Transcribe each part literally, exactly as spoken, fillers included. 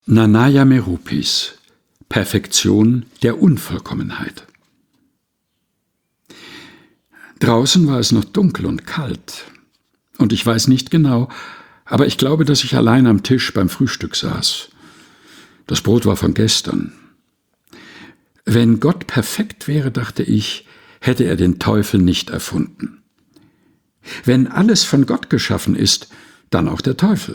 Nanaya Merupis: Perfektion der Unvollkommenheit. Draußen war es noch dunkel und kalt, und ich weiß nicht genau, aber ich glaube, dass ich allein am Tisch beim Frühstück saß. Das Brot war von gestern. Wenn Gott perfekt wäre, dachte ich, hätte er den Teufel nicht erfunden. Wenn alles von Gott geschaffen ist, dann auch der Teufel.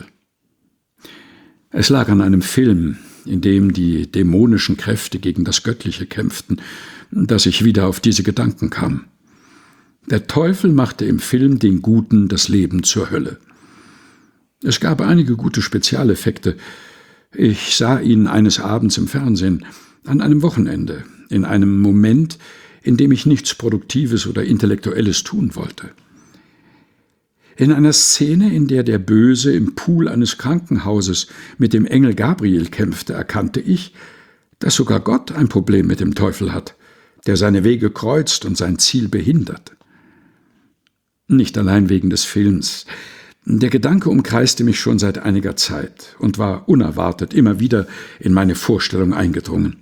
Es lag an einem Film, in dem die dämonischen Kräfte gegen das Göttliche kämpften, dass ich wieder auf diese Gedanken kam. Der Teufel machte im Film den Guten das Leben zur Hölle. Es gab einige gute Spezialeffekte. Ich sah ihn eines Abends im Fernsehen, an einem Wochenende, in einem Moment, in dem ich nichts Produktives oder Intellektuelles tun wollte. In einer Szene, in der der Böse im Pool eines Krankenhauses mit dem Engel Gabriel kämpfte, erkannte ich, dass sogar Gott ein Problem mit dem Teufel hat, der seine Wege kreuzt und sein Ziel behindert. Nicht allein wegen des Films. Der Gedanke umkreiste mich schon seit einiger Zeit und war unerwartet immer wieder in meine Vorstellung eingedrungen.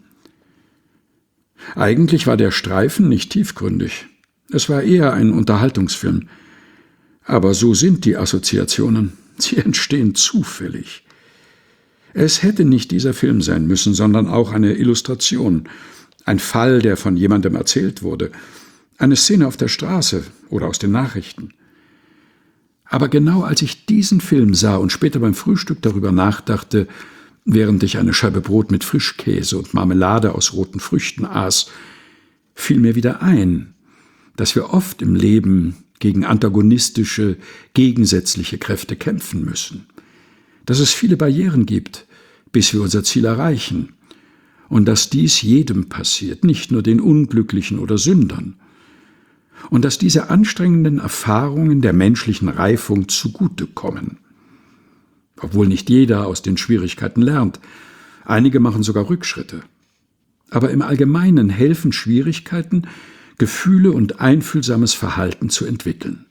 Eigentlich war der Streifen nicht tiefgründig. Es war eher ein Unterhaltungsfilm. Aber so sind die Assoziationen. Sie entstehen zufällig. Es hätte nicht dieser Film sein müssen, sondern auch eine Illustration, ein Fall, der von jemandem erzählt wurde, eine Szene auf der Straße oder aus den Nachrichten. Aber genau als ich diesen Film sah und später beim Frühstück darüber nachdachte, während ich eine Scheibe Brot mit Frischkäse und Marmelade aus roten Früchten aß, fiel mir wieder ein, dass wir oft im Leben gegen antagonistische, gegensätzliche Kräfte kämpfen müssen, dass es viele Barrieren gibt, bis wir unser Ziel erreichen, und dass dies jedem passiert, nicht nur den Unglücklichen oder Sündern, und dass diese anstrengenden Erfahrungen der menschlichen Reifung zugutekommen. Obwohl nicht jeder aus den Schwierigkeiten lernt, einige machen sogar Rückschritte. Aber im Allgemeinen helfen Schwierigkeiten, Gefühle und einfühlsames Verhalten zu entwickeln.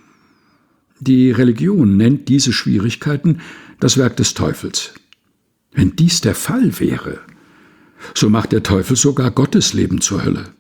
Die Religion nennt diese Schwierigkeiten das Werk des Teufels. Wenn dies der Fall wäre, so macht der Teufel sogar Gottes Leben zur Hölle.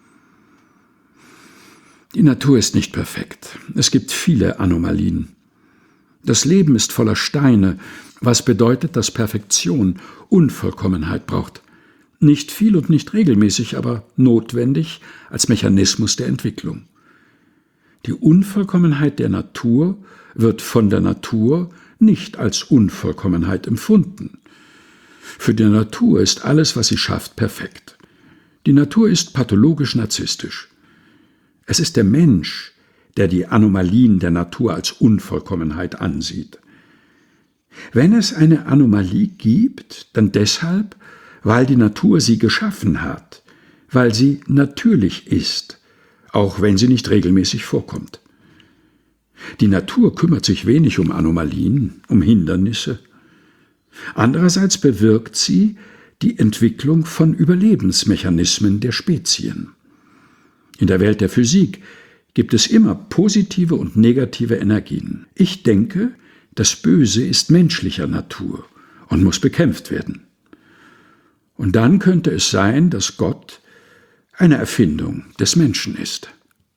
Die Natur ist nicht perfekt. Es gibt viele Anomalien. Das Leben ist voller Steine, was bedeutet, dass Perfektion Unvollkommenheit braucht. Nicht viel und nicht regelmäßig, aber notwendig als Mechanismus der Entwicklung. Die Unvollkommenheit der Natur wird von der Natur nicht als Unvollkommenheit empfunden. Für die Natur ist alles, was sie schafft, perfekt. Die Natur ist pathologisch narzisstisch. Es ist der Mensch, der die Anomalien der Natur als Unvollkommenheit ansieht. Wenn es eine Anomalie gibt, dann deshalb, weil die Natur sie geschaffen hat, weil sie natürlich ist, auch wenn sie nicht regelmäßig vorkommt. Die Natur kümmert sich wenig um Anomalien, um Hindernisse. Andererseits bewirkt sie die Entwicklung von Überlebensmechanismen der Spezien. In der Welt der Physik gibt es immer positive und negative Energien. Ich denke, das Böse ist menschlicher Natur und muss bekämpft werden. Und dann könnte es sein, dass Gott eine Erfindung des Menschen ist.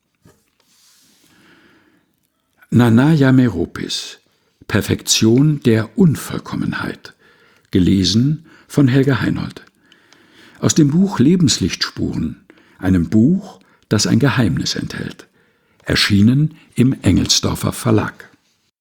Nanaya Merupis: Perfektion der Unvollkommenheit. Gelesen von Helga Heinold. Aus dem Buch Lebenslichtspuren, einem Buch, das ein Geheimnis enthält. Erschienen im Engelsdorfer Verlag.